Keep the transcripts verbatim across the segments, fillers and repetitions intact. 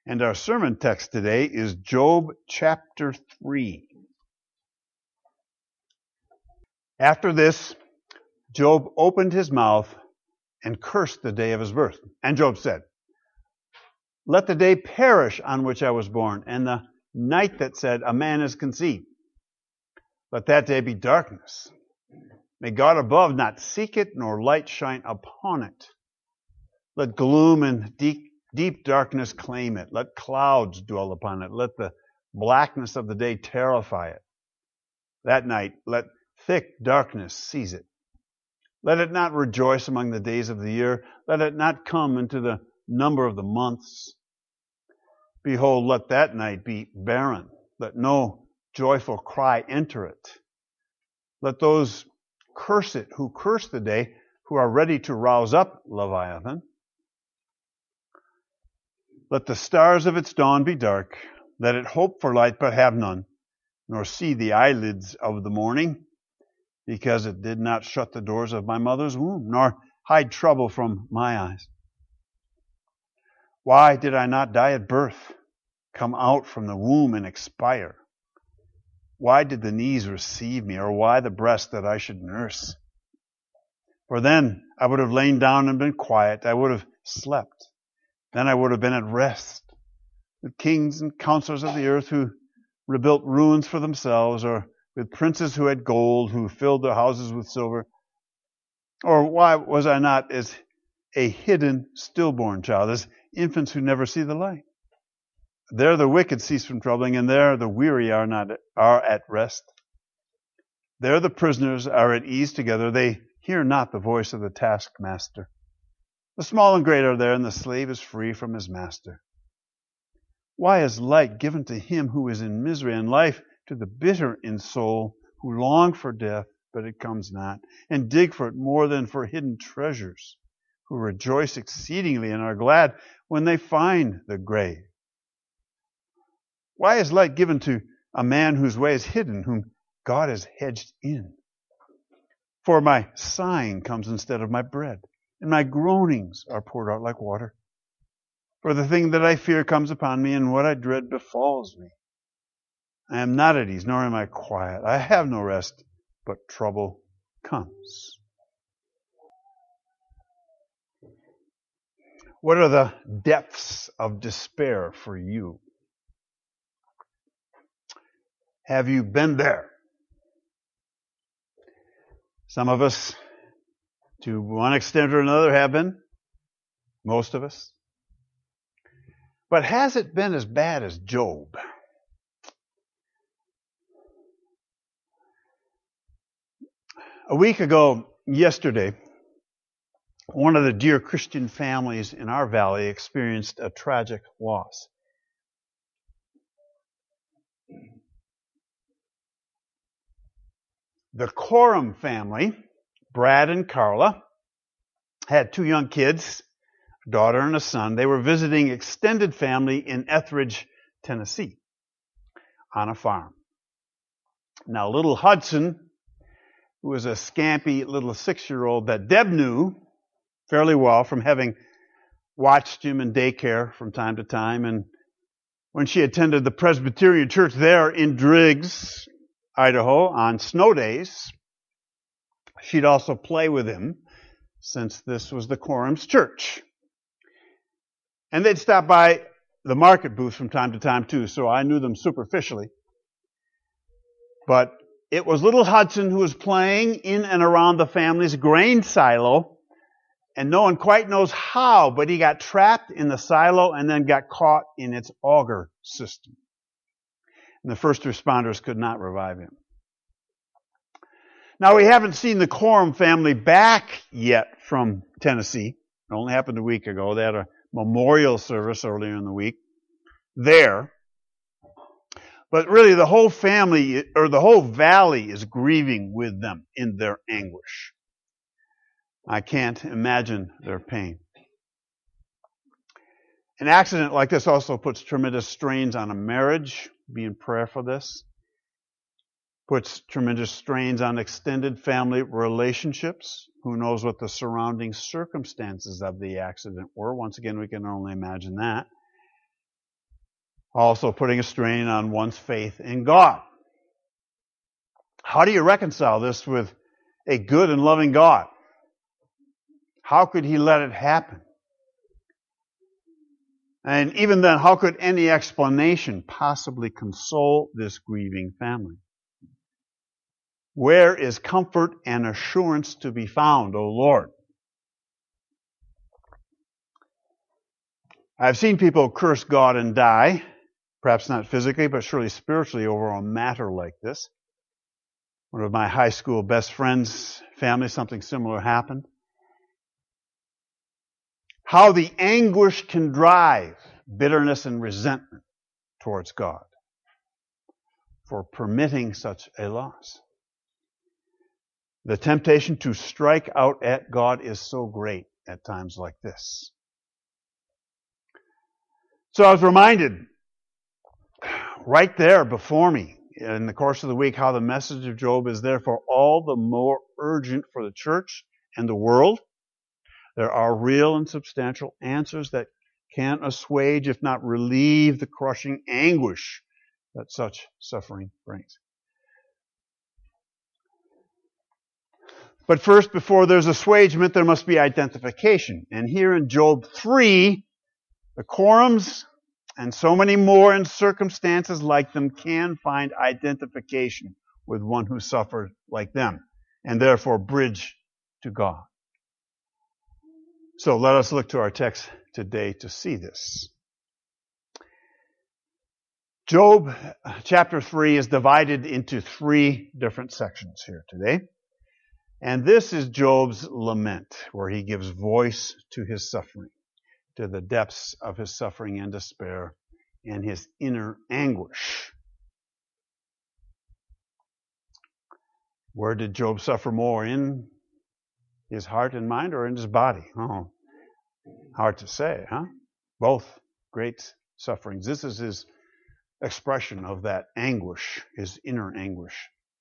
And our sermon text today is Job chapter three. After this, Job opened his mouth and cursed the day of his birth. And Job said, "Let the day perish on which I was born, and the night that said, a man is conceived. Let that day be darkness. May God above not seek it, nor light shine upon it. Let gloom and deep, deep darkness claim it. Let clouds dwell upon it. Let the blackness of the day terrify it. That night, let thick darkness seize it. Let it not rejoice among the days of the year. Let it not come into the number of the months. Behold, let that night be barren. Let no joyful cry enter it. Let those curse it who curse the day, who are ready to rouse up Leviathan. Let the stars of its dawn be dark. Let it hope for light, but have none, nor see the eyelids of the morning, because it did not shut the doors of my mother's womb, nor hide trouble from my eyes. Why did I not die at birth, come out from the womb and expire? Why did the knees receive me, or why the breast that I should nurse? For then I would have lain down and been quiet. I would have slept. Then I would have been at rest. With kings and counselors of the earth who rebuilt ruins for themselves, or with princes who had gold, who filled their houses with silver. Or why was I not as a hidden stillborn child, as infants who never see the light? There the wicked cease from troubling, and there the weary are not are at rest. There the prisoners are at ease together. They hear not the voice of the taskmaster. The small and great are there, and the slave is free from his master. Why is light given to him who is in misery, and life to the bitter in soul, who long for death, but it comes not, and dig for it more than for hidden treasures, who rejoice exceedingly and are glad when they find the grave? Why is light given to a man whose way is hidden, whom God has hedged in? For my sighing comes instead of my bread, and my groanings are poured out like water. For the thing that I fear comes upon me, and what I dread befalls me. I am not at ease, nor am I quiet. I have no rest, but trouble comes." What are the depths of despair for you? Have you been there? Some of us, to one extent or another, have been. Most of us. But has it been as bad as Job? A week ago, yesterday, one of the dear Christian families in our valley experienced a tragic loss. The Coram family, Brad and Carla, had two young kids, a daughter and a son. They were visiting extended family in Etheridge, Tennessee, on a farm. Now, little Hudson, who was a scampy little six-year-old that Deb knew fairly well from having watched him in daycare from time to time, and when she attended the Presbyterian church there in Driggs, Idaho, on snow days, she'd also play with him, since this was the Coram's church. And they'd stop by the market booth from time to time too, so I knew them superficially. But it was little Hudson who was playing in and around the family's grain silo, and no one quite knows how, but he got trapped in the silo and then got caught in its auger system. And the first responders could not revive him. Now, we haven't seen the Coram family back yet from Tennessee. It only happened a week ago. They had a memorial service earlier in the week there. But really, the whole family, or the whole valley, is grieving with them in their anguish. I can't imagine their pain. An accident like this also puts tremendous strains on a marriage. Be in prayer for this. Puts tremendous strains on extended family relationships. Who knows what the surrounding circumstances of the accident were? Once again, we can only imagine that. also putting a strain on one's faith in God. How do you reconcile this with a good and loving God? How could He let it happen? And even then, how could any explanation possibly console this grieving family? Where is comfort and assurance to be found, O Lord? I've seen people curse God and die, perhaps not physically, but surely spiritually over a matter like this. One of my high school best friends' family, something similar happened. How the anguish can drive bitterness and resentment towards God for permitting such a loss. The temptation to strike out at God is so great at times like this. So I was reminded right there before me in the course of the week how the message of Job is therefore all the more urgent for the church and the world. There are real and substantial answers that can assuage, if not relieve, the crushing anguish that such suffering brings. But first, before there's assuagement, there must be identification. And here in Job three, the quorums and so many more in circumstances like them can find identification with one who suffered like them, and therefore bridge to God. So let us look to our text today to see this. Job chapter three is divided into three different sections here today. And this is Job's lament, where he gives voice to his suffering, to the depths of his suffering and despair, and his inner anguish. Where did Job suffer more? In his heart and mind, or in his body? Oh, hard to say, huh? Both great sufferings. This is his expression of that anguish, his inner anguish.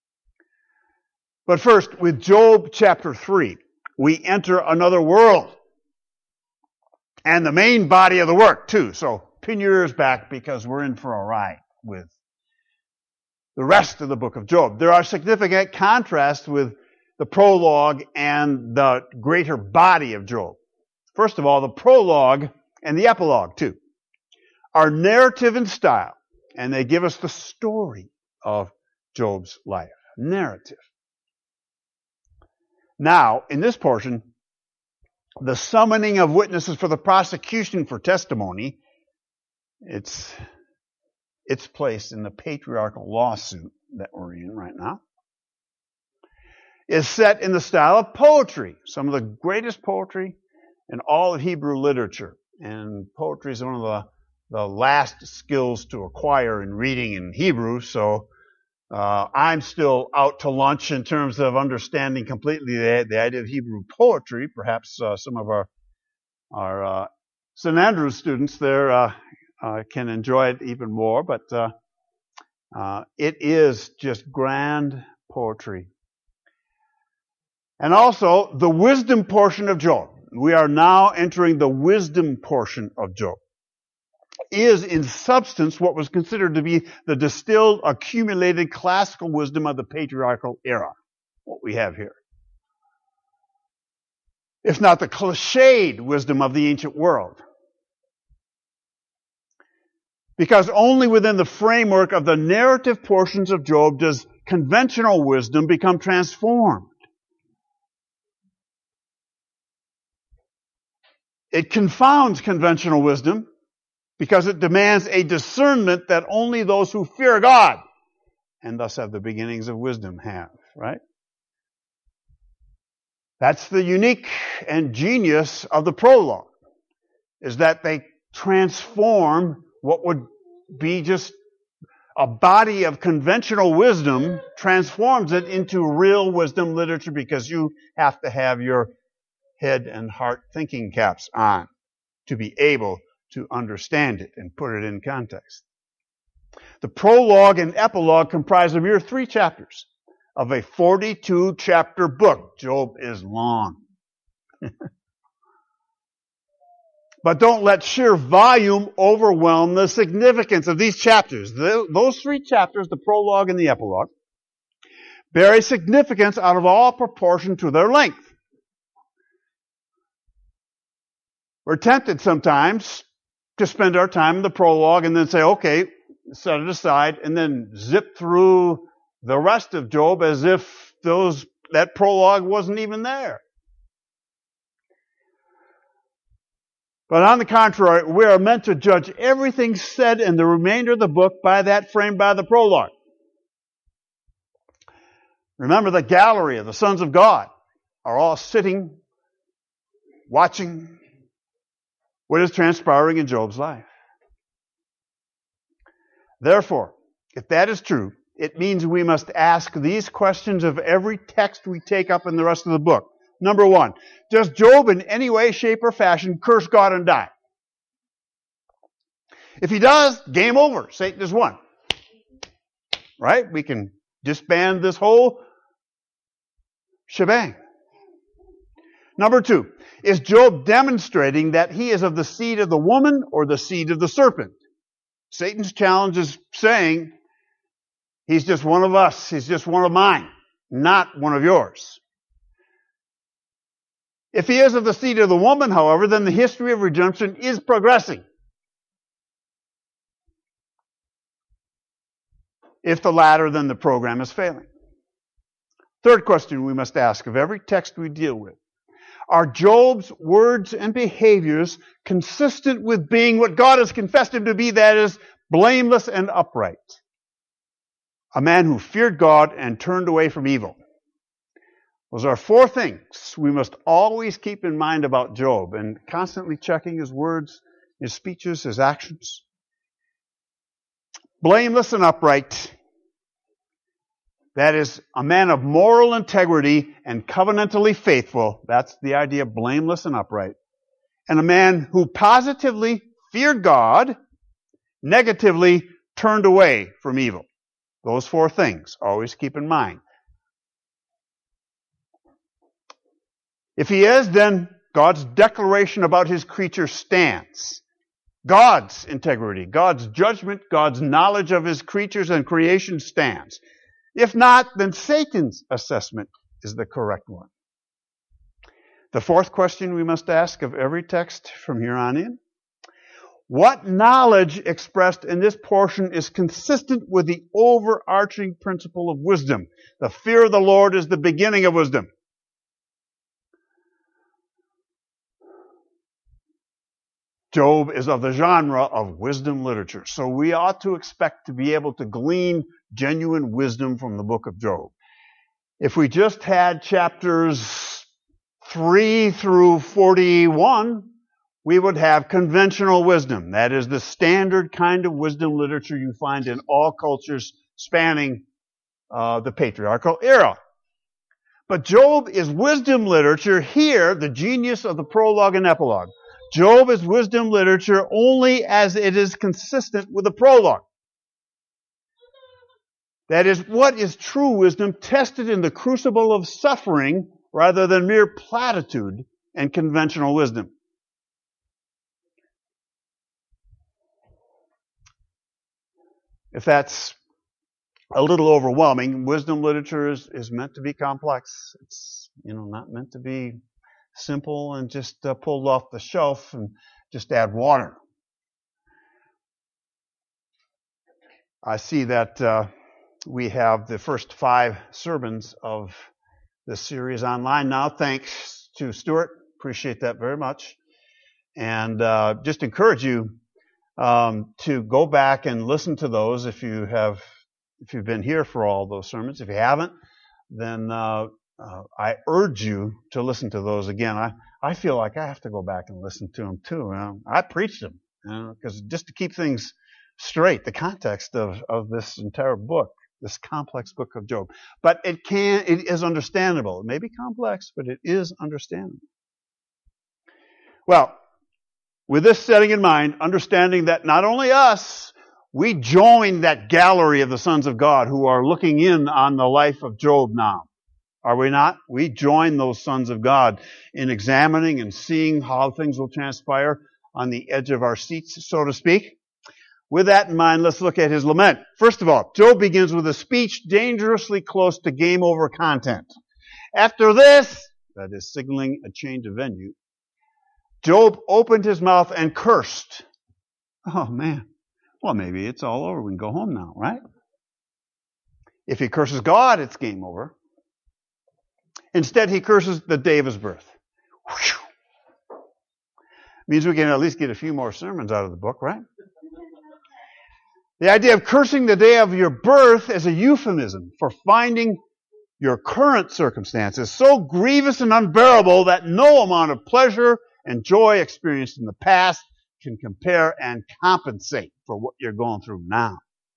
But first, with Job chapter three, we enter another world. And the main body of the work, too. So pin your ears back because we're in for a ride with the rest of the book of Job. There are significant contrasts with the prologue and the greater body of Job. First of all, the prologue and the epilogue, too, are narrative in style, and they give us the story of Job's life. Narrative. Now, in this portion, the summoning of witnesses for the prosecution for testimony, it's, it's placed in the patriarchal lawsuit that we're in right now, is set in the style of poetry, some of the greatest poetry in all of Hebrew literature. And poetry is one of the, the last skills to acquire in reading in Hebrew, so uh, I'm still out to lunch in terms of understanding completely the, the idea of Hebrew poetry. Perhaps uh, some of our, our uh, Saint Andrews students there uh, uh, can enjoy it even more, but uh, uh, it is just grand poetry. And also, the wisdom portion of Job. We are now entering the wisdom portion of Job. Is in substance what was considered to be the distilled, accumulated classical wisdom of the patriarchal era. What we have here. If not the cliched wisdom of the ancient world. Because only within the framework of the narrative portions of Job does conventional wisdom become transformed. It confounds conventional wisdom because it demands a discernment that only those who fear God and thus have the beginnings of wisdom have, right? That's the unique and genius of the prologue, is that they transform what would be just a body of conventional wisdom, transforms it into real wisdom literature because you have to have your head and heart thinking caps on to be able to understand it and put it in context. The prologue and epilogue comprise a mere three chapters of a forty-two chapter book. Job is long. But don't let sheer volume overwhelm the significance of these chapters. The, those three chapters, the prologue and the epilogue, bear a significance out of all proportion to their length. We're tempted sometimes to spend our time in the prologue and then say, okay, set it aside, and then zip through the rest of Job as if those that prologue wasn't even there. But on the contrary, we are meant to judge everything said in the remainder of the book by that framed by the prologue. Remember, the gallery of the sons of God are all sitting, watching what is transpiring in Job's life. Therefore, if that is true, it means we must ask these questions of every text we take up in the rest of the book. Number one, does Job in any way, shape, or fashion curse God and die? If he does, game over. Satan is won. Right? We can disband this whole shebang. Number two, is Job demonstrating that he is of the seed of the woman or the seed of the serpent? Satan's challenge is saying, he's just one of us. He's just one of mine, not one of yours. If he is of the seed of the woman, however, then the history of redemption is progressing. If the latter, then the program is failing. Third question we must ask of every text we deal with. Are Job's words and behaviors consistent with being what God has confessed him to be, that is, blameless and upright? A man who feared God and turned away from evil. Those are four things we must always keep in mind about Job, and constantly checking his words, his speeches, his actions. Blameless and upright. That is, a man of moral integrity and covenantally faithful. That's the idea of blameless and upright. And a man who positively feared God, negatively turned away from evil. Those four things always keep in mind. If he is, then God's declaration about his creature stands. God's integrity, God's judgment, God's knowledge of his creatures and creation stands. If not, then Satan's assessment is the correct one. The fourth question we must ask of every text from here on in. What knowledge expressed in this portion is consistent with the overarching principle of wisdom? The fear of the Lord is the beginning of wisdom. Job is of the genre of wisdom literature, so we ought to expect to be able to glean genuine wisdom from the book of Job. If we just had chapters three through forty-one, we would have conventional wisdom. That is the standard kind of wisdom literature you find in all cultures spanning uh, the patriarchal era. But Job is wisdom literature here, the genius of the prologue and epilogue. Job is wisdom literature only as it is consistent with the prologue. That is, what is true wisdom tested in the crucible of suffering rather than mere platitude and conventional wisdom. If that's a little overwhelming, wisdom literature is, is meant to be complex. It's, you know, not meant to be simple and just uh, pulled off the shelf and just add water. I see that uh, we have the first five sermons of this series online now. Thanks to Stuart. Appreciate that very much. And uh, just encourage you um, to go back and listen to those if you have, if you've been here for all those sermons. If you haven't, then uh, Uh, I urge you to listen to those again. I, I feel like I have to go back and listen to them too. You know? I preach them, because you know, just to keep things straight, the context of, of this entire book, this complex book of Job. But it can, it is understandable. It may be complex, but it is understandable. Well, with this setting in mind, understanding that not only us, we join that gallery of the sons of God who are looking in on the life of Job now. Are we not? We join those sons of God in examining and seeing how things will transpire on the edge of our seats, so to speak. With that in mind, let's look at his lament. First of all, Job begins with a speech dangerously close to game over content. After this, that is signaling a change of venue, Job opened his mouth and cursed. Oh man. Well, maybe it's all over. We can go home now, right? If he curses God, it's game over. Instead, he curses the day of his birth. Whew. Means we can at least get a few more sermons out of the book, right? The idea of cursing the day of your birth is a euphemism for finding your current circumstances so grievous and unbearable that no amount of pleasure and joy experienced in the past can compare and compensate for what you're going through now.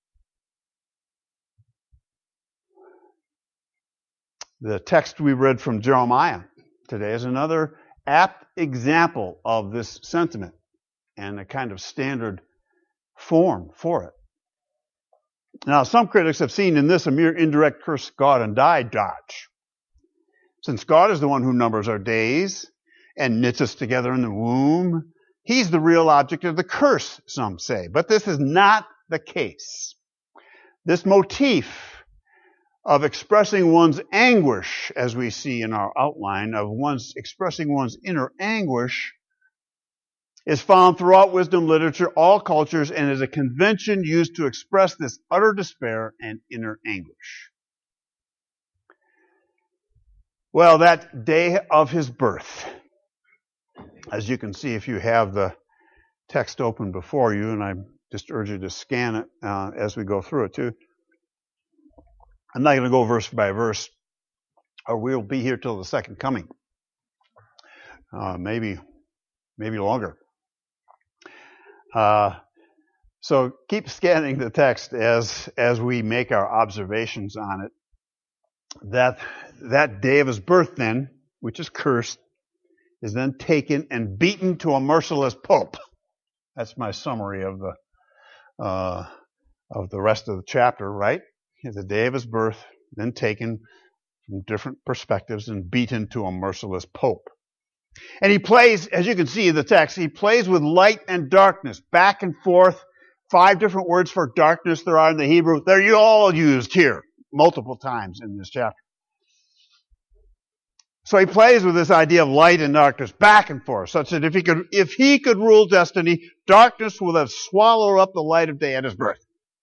The text we read from Jeremiah today is another apt example of this sentiment and a kind of standard form for it. Now, some critics have seen in this a mere indirect curse God and die dodge. Since God is the one who numbers our days and knits us together in the womb, he's the real object of the curse, some say. But this is not the case. This motif of expressing one's anguish, as we see in our outline, of one's expressing one's inner anguish, is found throughout wisdom literature, all cultures, and is a convention used to express this utter despair and inner anguish. Well, that day of his birth, as you can see if you have the text open before you, and I just urge you to scan it uh, as we go through it too. I'm not going to go verse by verse, or we'll be here till the second coming. Uh, maybe, maybe longer. Uh, so keep scanning the text as as we make our observations on it. That that day of his birth, then, which is cursed, is then taken and beaten to a merciless pulp. That's my summary of the uh, of the rest of the chapter, right? The day of his birth, then taken from different perspectives and beaten to a merciless pulp. And he plays, as you can see in the text, he plays with light and darkness, back and forth. Five different words for darkness there are in the Hebrew. They're all used here multiple times in this chapter. So he plays with this idea of light and darkness back and forth, such that if he could, if he could rule destiny, darkness would have swallowed up the light of day at his birth.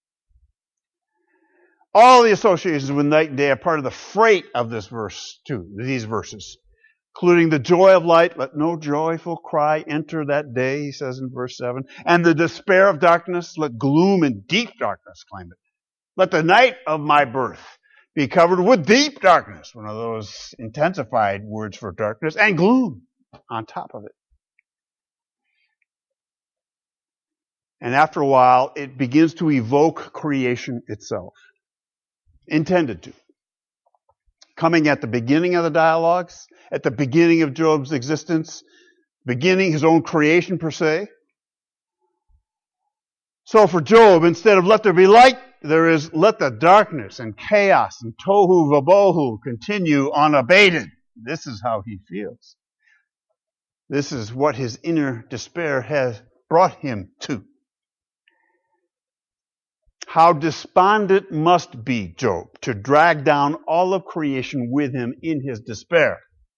All the associations with night and day are part of the freight of this verse, too, these verses, including the joy of light. Let no joyful cry enter that day, he says in verse seven. And the despair of darkness, let gloom and deep darkness claim it. Let the night of my birth be covered with deep darkness, one of those intensified words for darkness, and gloom on top of it. And after a while, it begins to evoke creation itself. Intended to. Coming at the beginning of the dialogues, at the beginning of Job's existence, beginning his own creation per se. So for Job, instead of let there be light, there is let the darkness and chaos and tohu vabohu continue unabated. This is how he feels. This is what his inner despair has brought him to. How despondent must be Job to drag down all of creation with him in his despair.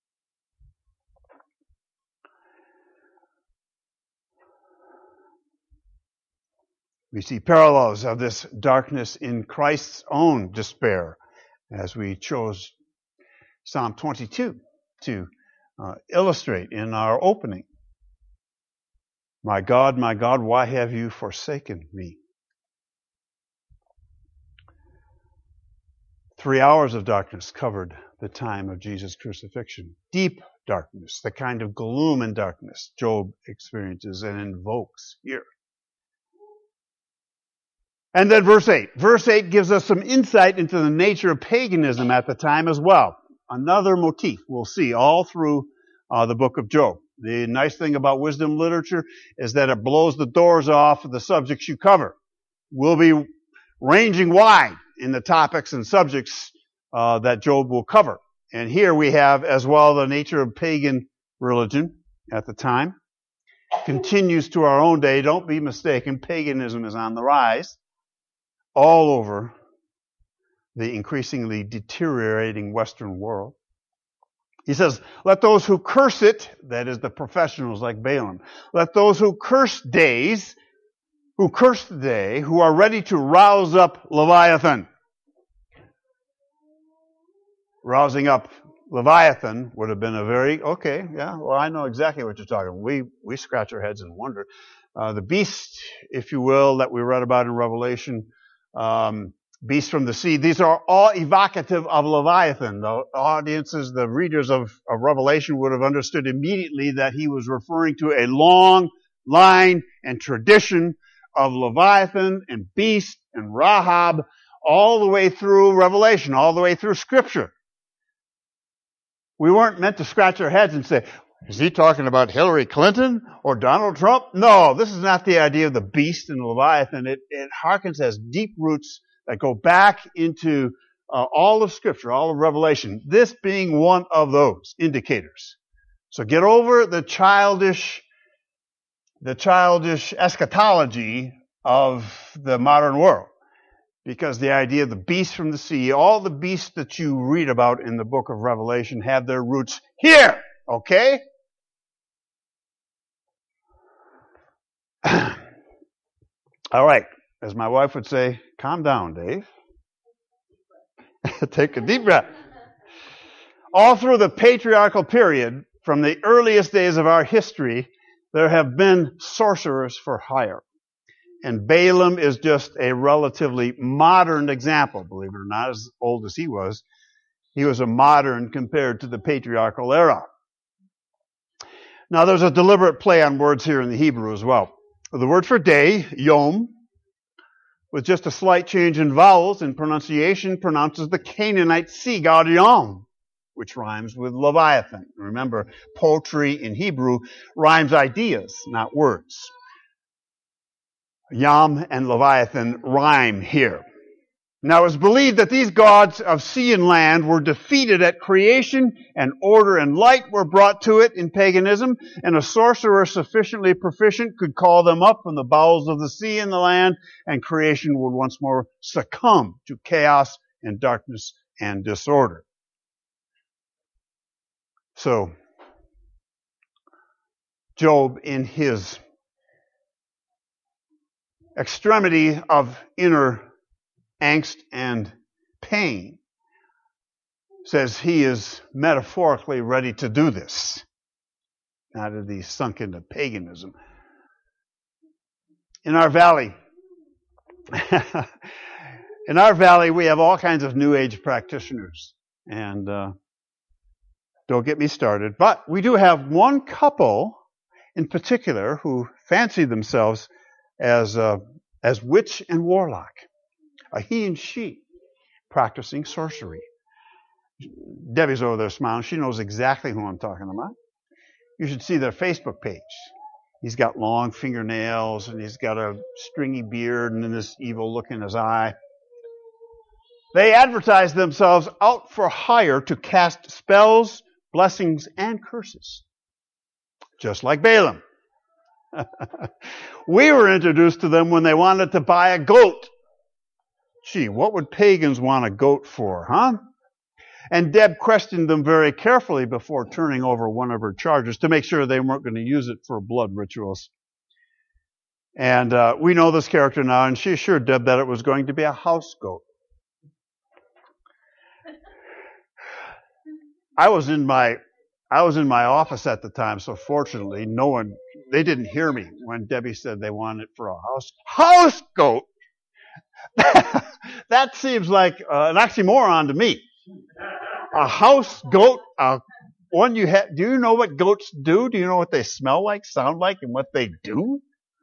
We see parallels of this darkness in Christ's own despair as we chose Psalm twenty-two to uh, illustrate in our opening. My God, my God, why have you forsaken me? Three hours of darkness covered the time of Jesus' crucifixion. Deep darkness, the kind of gloom and darkness Job experiences and invokes here. And then verse eight. Verse eight gives us some insight into the nature of paganism at the time as well. Another motif we'll see all through uh, the book of Job. The nice thing about wisdom literature is that it blows the doors off of the subjects you cover. We'll be ranging wide in the topics and subjects uh, that Job will cover. And here we have as well the nature of pagan religion at the time. continues to our own day. Don't be mistaken, paganism is on the rise all over the increasingly deteriorating Western world. He says, let those who curse it, that is the professionals like Balaam, let those who curse days, who curse the day, who are ready to rouse up Leviathan. Rousing up Leviathan would have been a very, okay, yeah, well, I know exactly what you're talking about. We, we scratch our heads and wonder. Uh, the beast, if you will, that we read about in Revelation, um, beast from the sea, these are all evocative of Leviathan. The audiences, the readers of, of Revelation would have understood immediately that he was referring to a long line and tradition of Leviathan and beast and Rahab all the way through Revelation, all the way through Scripture. We weren't meant to scratch our heads and say, is he talking about Hillary Clinton or Donald Trump? No, this is not the idea of the beast and Leviathan. It, it harkens, has deep roots that go back into uh, all of Scripture, all of Revelation, this being one of those indicators. So get over the childish, the childish eschatology of the modern world. Because the idea of the beast from the sea, all the beasts that you read about in the book of Revelation have their roots here, okay? All right, as my wife would say, calm down, Dave. Take a deep breath. All through the patriarchal period, from the earliest days of our history, there have been sorcerers for hire. And Balaam is just a relatively modern example, believe it or not, as old as he was. He was a modern compared to the patriarchal era. Now there's a deliberate play on words here in the Hebrew as well. The word for day, yom, with just a slight change in vowels and pronunciation, pronounces the Canaanite sea god Yom, which rhymes with Leviathan. Remember, poetry in Hebrew rhymes ideas, not words. Yam and Leviathan rhyme here. Now it's believed that these gods of sea and land were defeated at creation, and order and light were brought to it in paganism, and a sorcerer sufficiently proficient could call them up from the bowels of the sea and the land, and creation would once more succumb to chaos and darkness and disorder. So, Job, in his extremity of inner angst and pain, says he is metaphorically ready to do this. Now that he's sunk into paganism. In our valley, in our valley, we have all kinds of New Age practitioners. And uh, don't get me started. But we do have one couple in particular who fancy themselves as uh, as witch and warlock, a he and she practicing sorcery. Debbie's over there smiling. She knows exactly who I'm talking about. You should see their Facebook page. He's got long fingernails and he's got a stringy beard and this evil look in his eye. They advertise themselves out for hire to cast spells, blessings, and curses, just like Balaam. We were introduced to them when they wanted to buy a goat. Gee, what would pagans want a goat for, huh? And Deb questioned them very carefully before turning over one of her charges to make sure they weren't going to use it for blood rituals. And uh, we know this character now, and she assured Deb that it was going to be a house goat. I was in my I was in my office at the time, so fortunately, no one they didn't hear me when Debbie said they wanted it for a house house goat. That seems like uh, an oxymoron to me. A house goat, uh, one you ha- do you know what goats do? Do you know what they smell like, sound like, and what they do?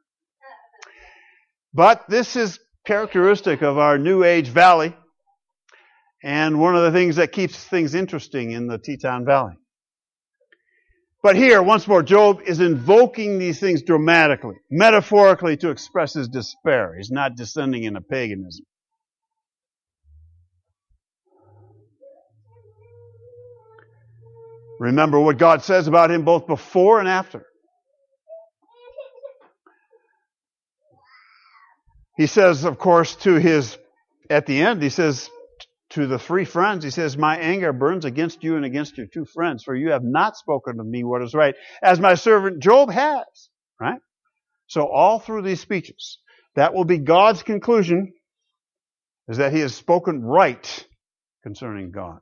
But this is characteristic of our New Age valley, and one of the things that keeps things interesting in the Teton Valley. But here, once more, Job is invoking these things dramatically, metaphorically, to express his despair. He's not descending into paganism. Remember what God says about him both before and after. He says, of course, to his, at the end, he says to the three friends, he says, my anger burns against you and against your two friends, for you have not spoken of me what is right, as my servant Job has. Right? So all through these speeches, that will be God's conclusion, is that he has spoken right concerning God.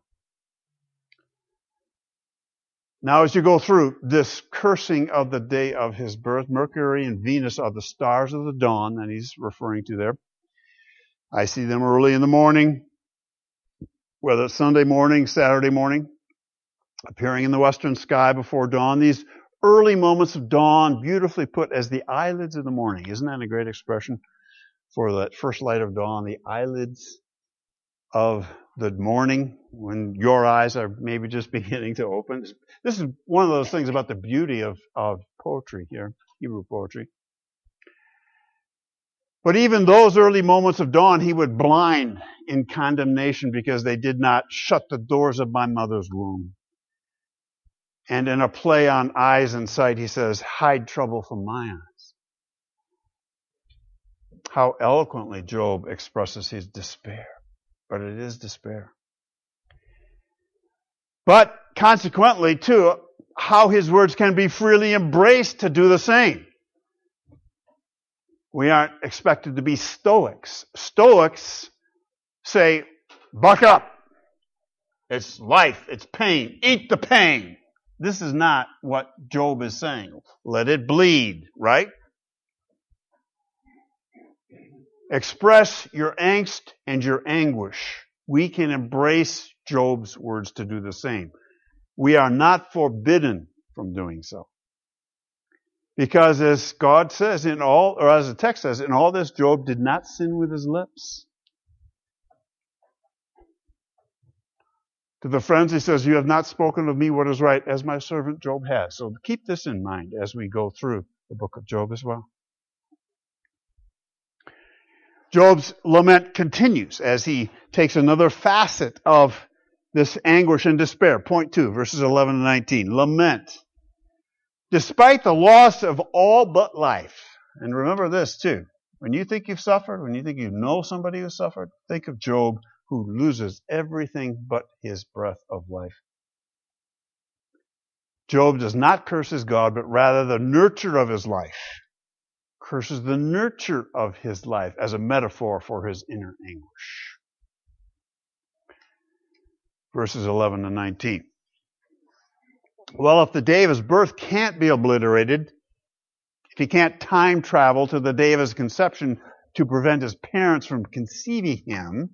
Now, as you go through this cursing of the day of his birth, Mercury and Venus are the stars of the dawn that he's referring to there. I see them early in the morning, whether it's Sunday morning, Saturday morning, appearing in the western sky before dawn. These early moments of dawn, beautifully put as the eyelids of the morning. Isn't that a great expression for that first light of dawn, the eyelids of the morning, when your eyes are maybe just beginning to open? This is one of those things about the beauty of, of poetry here, Hebrew poetry. But even those early moments of dawn, he would blind in condemnation because they did not shut the doors of my mother's womb. And in a play on eyes and sight, he says, hide trouble from my eyes. How eloquently Job expresses his despair. But it is despair. But consequently, too, how his words can be freely embraced to do the same. We aren't expected to be Stoics. Stoics say, buck up. It's life. It's pain. Eat the pain. This is not what Job is saying. Let it bleed, right? Express your angst and your anguish. We can embrace Job's words to do the same. We are not forbidden from doing so. Because as God says in all, or as the text says, in all this Job did not sin with his lips. To the friends he says, you have not spoken of me what is right, as my servant Job has. So keep this in mind as we go through the book of Job as well. Job's lament continues as he takes another facet of this anguish and despair. Point two, verses eleven and nineteen. Lament. Despite the loss of all but life. And remember this too. When you think you've suffered, when you think you know somebody who suffered, think of Job, who loses everything but his breath of life. Job does not curse his God, but rather the nurture of his life. Curses the nurture of his life as a metaphor for his inner anguish. Verses eleven and nineteen. Well, if the day of his birth can't be obliterated, if he can't time travel to the day of his conception to prevent his parents from conceiving him,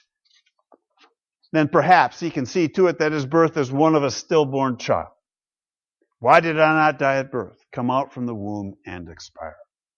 then perhaps he can see to it that his birth is one of a stillborn child. Why did I not die at birth, come out from the womb and expire?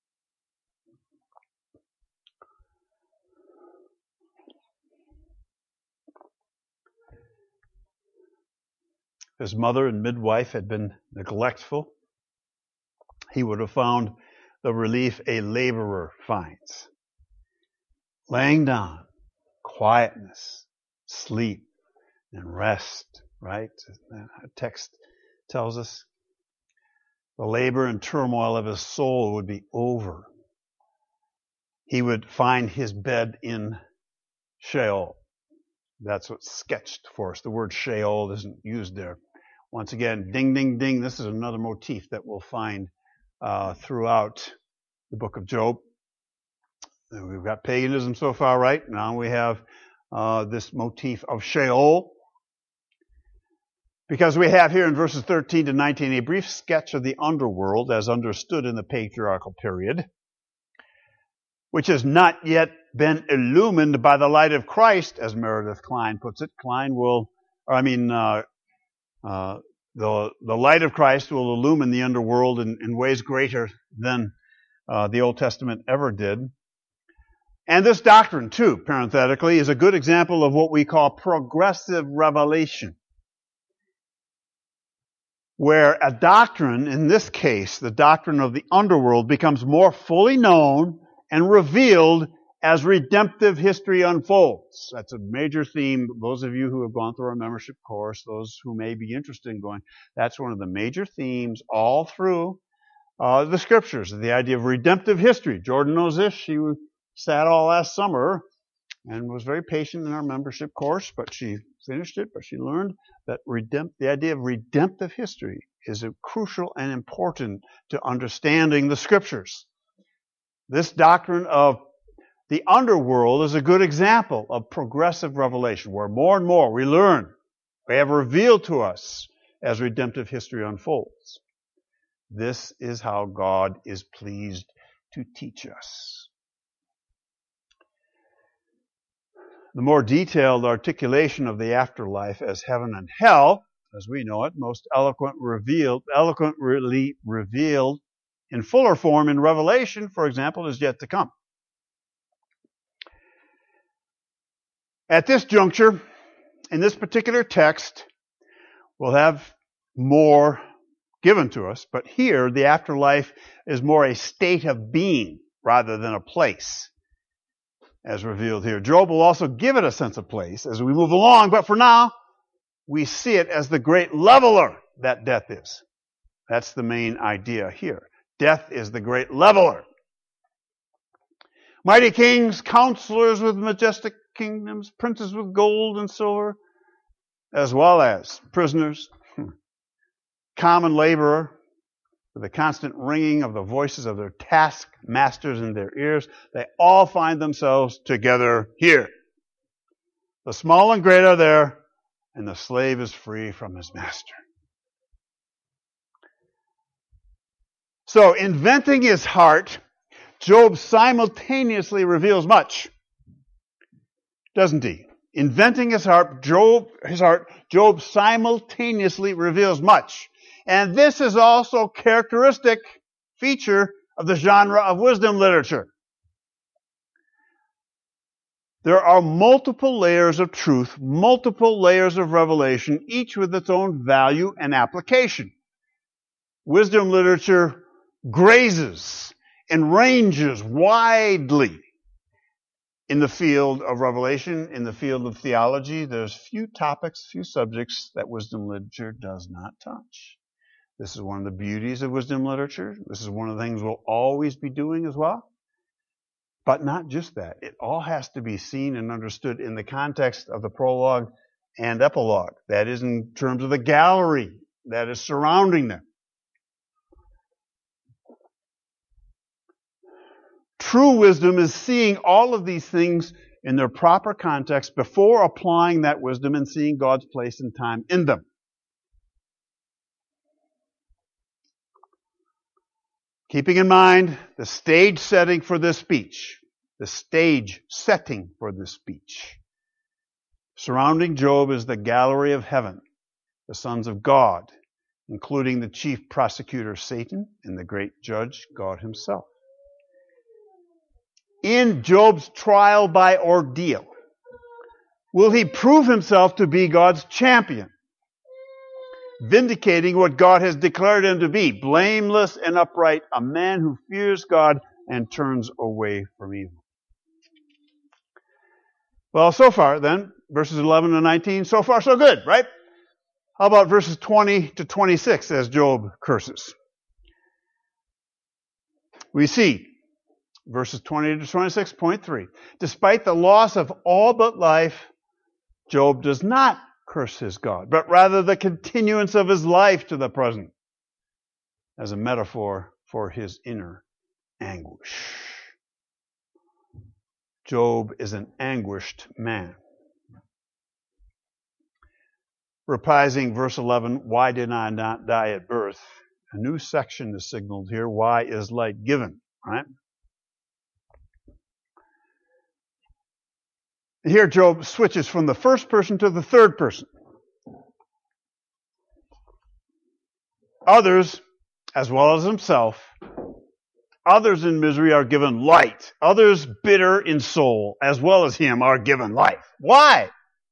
His mother and midwife had been neglectful. He would have found the relief a laborer finds. Laying down, quietness, sleep, and rest, right? The text tells us the labor and turmoil of his soul would be over. He would find his bed in Sheol. That's what's sketched for us. The word Sheol isn't used there. Once again, ding, ding, ding. This is another motif that we'll find uh, throughout the book of Job. We've got paganism so far, right? Now we have uh, this motif of Sheol. Because we have here in verses thirteen to nineteen a brief sketch of the underworld as understood in the patriarchal period, which has not yet been illumined by the light of Christ, as Meredith Kline puts it. Kline will, or I mean, uh, uh, the the light of Christ will illumine the underworld in, in ways greater than uh, the Old Testament ever did. And this doctrine, too, parenthetically, is a good example of what we call progressive revelation, where a doctrine, in this case, the doctrine of the underworld, becomes more fully known and revealed as redemptive history unfolds. That's a major theme. Those of you who have gone through our membership course, those who may be interested in going, that's one of the major themes all through uh, the scriptures, the idea of redemptive history. Jordan knows this. She sat all last summer and was very patient in our membership course, but she finished it, but she learned that redempt, the idea of redemptive history is crucial and important to understanding the Scriptures. This doctrine of the underworld is a good example of progressive revelation, where more and more we learn, we have revealed to us as redemptive history unfolds. This is how God is pleased to teach us. The more detailed articulation of the afterlife as heaven and hell, as we know it, most eloquent revealed, eloquently revealed in fuller form in Revelation, for example, is yet to come. At this juncture, in this particular text, we'll have more given to us, but here the afterlife is more a state of being rather than a place, as revealed here. Job will also give it a sense of place as we move along, but for now, we see it as the great leveler that death is. That's the main idea here. Death is the great leveler. Mighty kings, counselors with majestic kingdoms, princes with gold and silver, as well as prisoners, common laborer, with the constant ringing of the voices of their taskmasters in their ears, they all find themselves together here. The small and great are there, and the slave is free from his master. So, inventing his heart, Job simultaneously reveals much, doesn't he? Inventing his heart, Job, his heart, Job simultaneously reveals much. And this is also a characteristic feature of the genre of wisdom literature. There are multiple layers of truth, multiple layers of revelation, each with its own value and application. Wisdom literature grazes and ranges widely in the field of revelation, in the field of theology. There's few topics, few subjects that wisdom literature does not touch. This is one of the beauties of wisdom literature. This is one of the things we'll always be doing as well. But not just that. It all has to be seen and understood in the context of the prologue and epilogue. That is in terms of the gallery that is surrounding them. True wisdom is seeing all of these things in their proper context before applying that wisdom and seeing God's place and time in them. Keeping in mind the stage setting for this speech, the stage setting for this speech. Surrounding Job is the gallery of heaven, the sons of God, including the chief prosecutor Satan and the great judge God himself. In Job's trial by ordeal, will he prove himself to be God's champion, vindicating what God has declared him to be, blameless and upright, a man who fears God and turns away from evil? Well, so far then, verses eleven to nineteen, so far so good, right? How about verses twenty to twenty-six as Job curses? We see verses twenty to twenty-six, point three. Despite the loss of all but life, Job does not curse his God, but rather the continuance of his life to the present as a metaphor for his inner anguish. Job is an anguished man. Reprising verse eleven, why did I not die at birth? A new section is signaled here. Why is light given? Right? Here Job switches from the first person to the third person. Others, as well as himself, others in misery are given light. Others bitter in soul, as well as him, are given life. Why?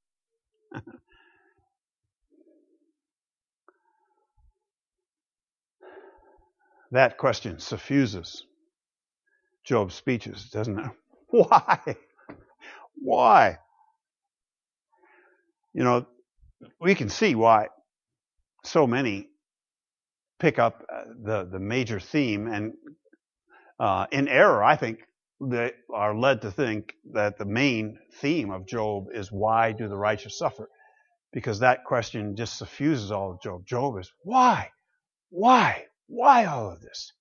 That question suffuses Job's speeches, doesn't it? Why? Why? You know, we can see why so many pick up the, the major theme and uh, in error, I think, they are led to think that the main theme of Job is why do the righteous suffer? Because that question just suffuses all of Job. Job is why? Why? Why all of this?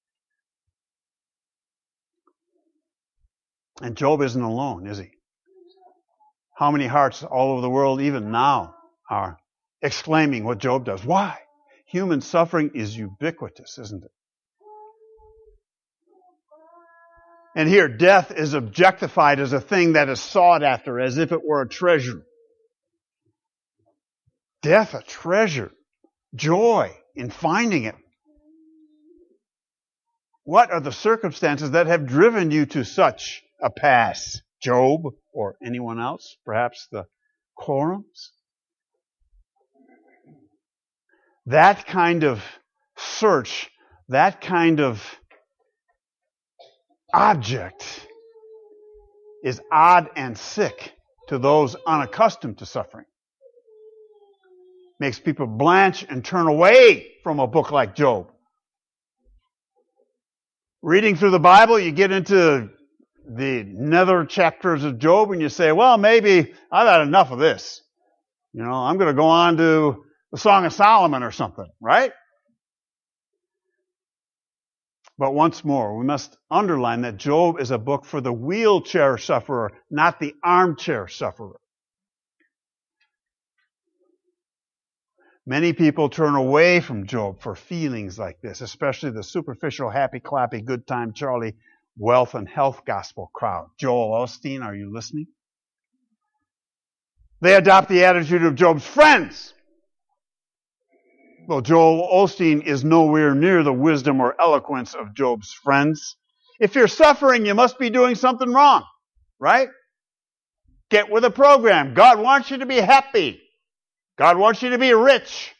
And Job isn't alone, is he? How many hearts all over the world, even now, are exclaiming what Job does? Why? Human suffering is ubiquitous, isn't it? And here, death is objectified as a thing that is sought after, as if it were a treasure. Death, a treasure. Joy in finding it. What are the circumstances that have driven you to such a pass? Job, or anyone else? Perhaps the quorums? That kind of search, that kind of object is odd and sick to those unaccustomed to suffering. Makes people blanch and turn away from a book like Job. Reading through the Bible, you get into the nether chapters of Job and you say, well, maybe I've had enough of this. You know, I'm going to go on to the Song of Solomon or something, right? But once more, we must underline that Job is a book for the wheelchair sufferer, not the armchair sufferer. Many people turn away from Job for feelings like this, especially the superficial, happy-clappy, good-time Charlie, wealth and health gospel crowd. Joel Osteen, are you listening? They adopt the attitude of Job's friends. Well, Joel Osteen is nowhere near the wisdom or eloquence of Job's friends. If you're suffering, you must be doing something wrong, right? Get with the program. God wants you to be happy. God wants you to be rich.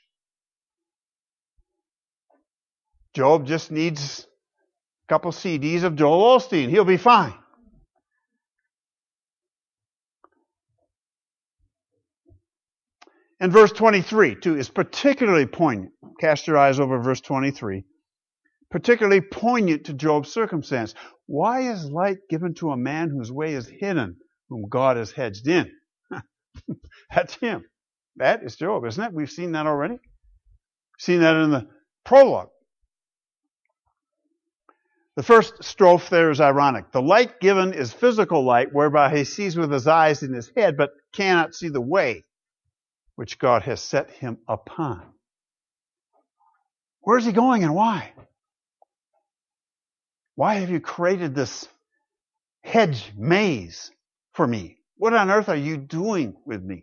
Job just needs a couple C Ds of Joel Osteen. He'll be fine. And verse twenty-three, too, is particularly poignant. Cast your eyes over verse twenty-three. Particularly poignant to Job's circumstance. Why is light given to a man whose way is hidden, whom God has hedged in? That's him. That is Job, isn't it? We've seen that already. We've seen that in the prologue. The first strophe there is ironic. The light given is physical light, whereby he sees with his eyes in his head, but cannot see the way which God has set him upon. Where is he going and why? Why have you created this hedge maze for me? What on earth are you doing with me?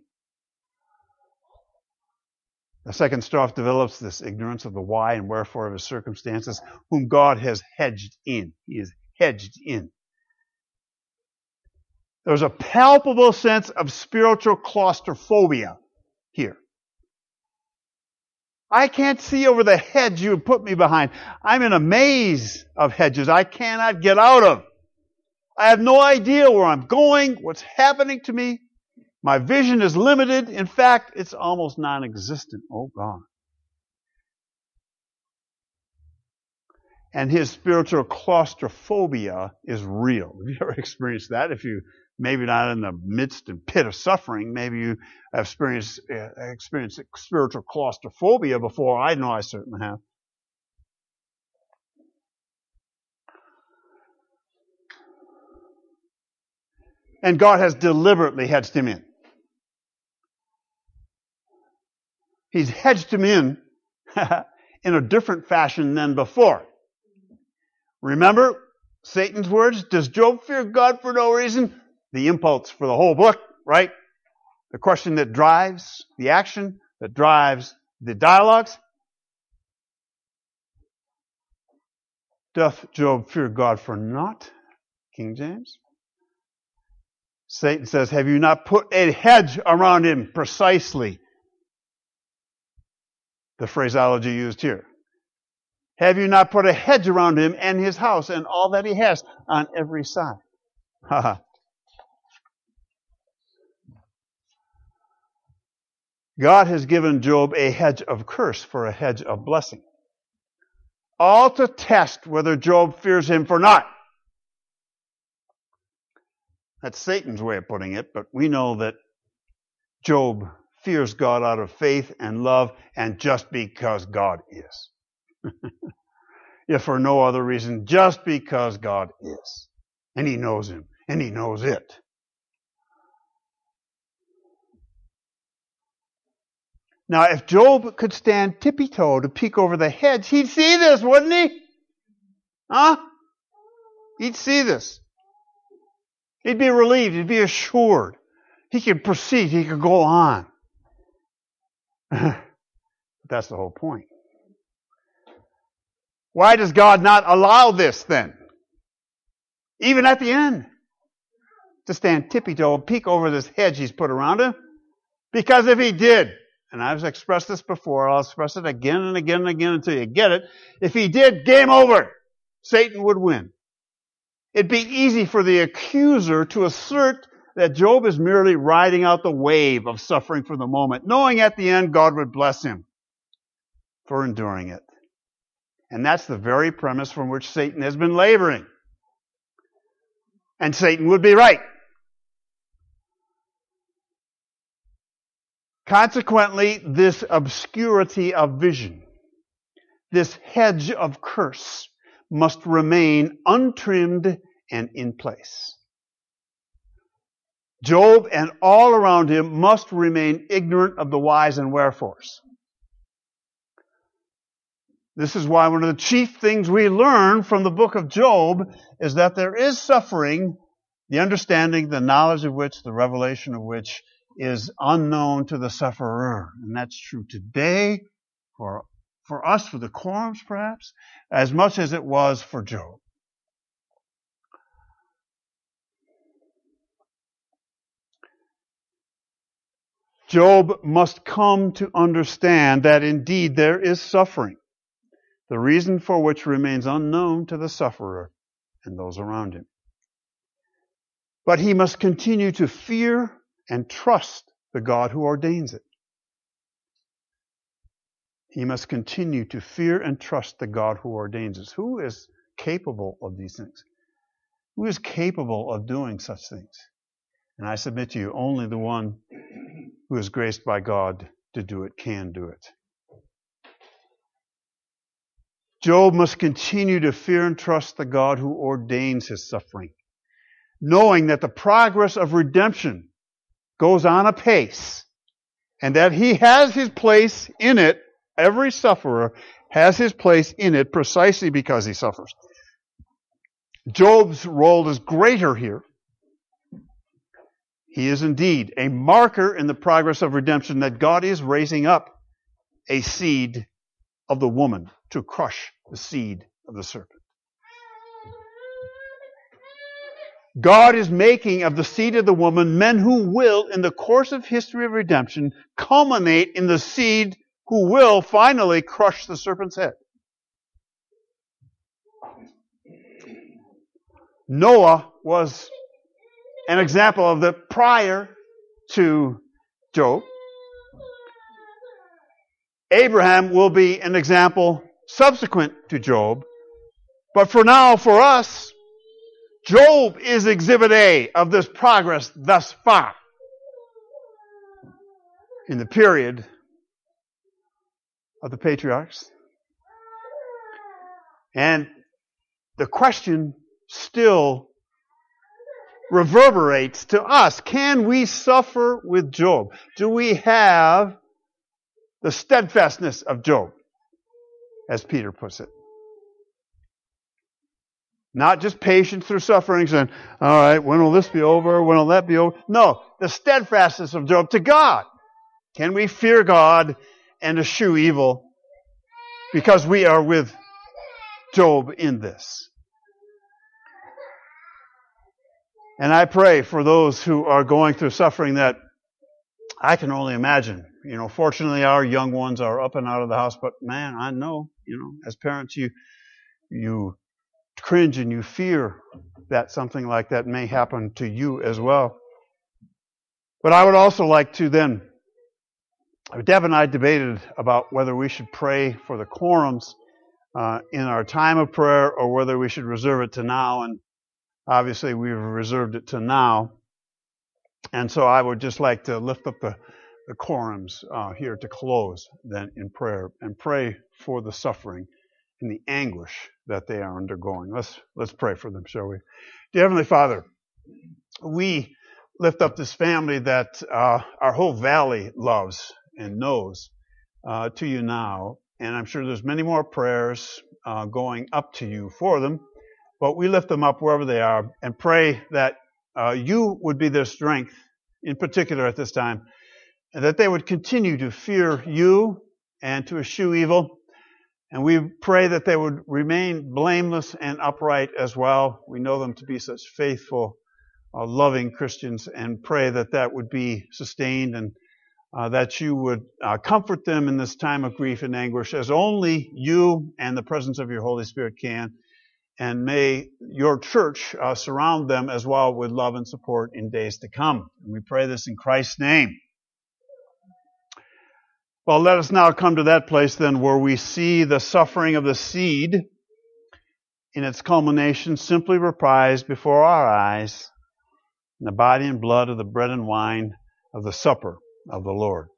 The second strophe develops this ignorance of the why and wherefore of his circumstances, whom God has hedged in. He is hedged in. There's a palpable sense of spiritual claustrophobia here. I can't see over the hedge you put me behind. I'm in a maze of hedges I cannot get out of. I have no idea where I'm going, what's happening to me. My vision is limited. In fact, it's almost non-existent. Oh, God. And his spiritual claustrophobia is real. Have you ever experienced that? If you, maybe not in the midst and pit of suffering, maybe you have experienced, uh, experienced spiritual claustrophobia before. I know I certainly have. And God has deliberately hedged him in. He's hedged him in in a different fashion than before. Remember Satan's words? Does Job fear God for no reason? The impulse for the whole book, right? The question that drives the action, that drives the dialogues. Doth Job fear God for naught? King James. Satan says, have you not put a hedge around him? Precisely the phraseology used here. Have you not put a hedge around him and his house and all that he has on every side? God has given Job a hedge of curse for a hedge of blessing. All to test whether Job fears him for naught. That's Satan's way of putting it, but we know that Job fears God out of faith and love and just because God is. If for no other reason, just because God is. And he knows him, and he knows it. Now, if Job could stand tippy-toe to peek over the hedge, he'd see this, wouldn't he? Huh? He'd see this. He'd be relieved. He'd be assured. He could proceed. He could go on. That's the whole point. Why does God not allow this then? Even at the end. To stand tippy-toe and peek over this hedge he's put around him? Because if he did, and I've expressed this before, I'll express it again and again and again until you get it. If he did, game over. Satan would win. It'd be easy for the accuser to assert that Job is merely riding out the wave of suffering for the moment, knowing at the end God would bless him for enduring it. And that's the very premise from which Satan has been laboring. And Satan would be right. Consequently, this obscurity of vision, this hedge of curse, must remain untrimmed and in place. Job and all around him must remain ignorant of the whys and wherefores. This is why one of the chief things we learn from the book of Job is that there is suffering, the understanding, the knowledge of which, the revelation of which is unknown to the sufferer. And that's true today for, for us, for the quorums perhaps, as much as it was for Job. Job must come to understand that indeed there is suffering, the reason for which remains unknown to the sufferer and those around him. But he must continue to fear and trust the God who ordains it. He must continue to fear and trust the God who ordains it. Who is capable of these things? Who is capable of doing such things? And I submit to you, only the one who is graced by God to do it can do it. Job must continue to fear and trust the God who ordains his suffering, knowing that the progress of redemption goes on apace, and that he has his place in it. Every sufferer has his place in it precisely because he suffers. Job's role is greater here. He is indeed a marker in the progress of redemption that God is raising up a seed of the woman to crush the seed of the serpent. God is making of the seed of the woman men who will, in the course of history of redemption, culminate in the seed who will finally crush the serpent's head. Noah was an example of that prior to Job. Abraham will be an example subsequent to Job. But for now, for us, Job is exhibit A of this progress thus far in the period of the patriarchs. And the question still reverberates to us. Can we suffer with Job? Do we have the steadfastness of Job, as Peter puts it? Not just patience through sufferings and, all right, when will this be over? When will that be over? No, the steadfastness of Job to God. Can we fear God and eschew evil because we are with Job in this? And I pray for those who are going through suffering that I can only imagine. You know, fortunately our young ones are up and out of the house, but man, I know, you know, as parents you, you cringe and you fear that something like that may happen to you as well. But I would also like to then, Deb and I debated about whether we should pray for the quorums uh, in our time of prayer or whether we should reserve it to now. And Obviously, we've reserved it to now. And so I would just like to lift up the, the quorums uh, here to close then in prayer and pray for the suffering and the anguish that they are undergoing. Let's, let's pray for them, shall we? Dear Heavenly Father, we lift up this family that uh, our whole valley loves and knows uh, to you now. And I'm sure there's many more prayers uh, going up to you for them. But we lift them up wherever they are and pray that uh, you would be their strength, in particular at this time, and that they would continue to fear you and to eschew evil. And we pray that they would remain blameless and upright as well. We know them to be such faithful, uh, loving Christians, and pray that that would be sustained and uh, that you would uh, comfort them in this time of grief and anguish as only you and the presence of your Holy Spirit can. And may your church uh, surround them as well with love and support in days to come. And we pray this in Christ's name. Well, let us now come to that place then where we see the suffering of the seed in its culmination simply reprised before our eyes in the body and blood of the bread and wine of the supper of the Lord.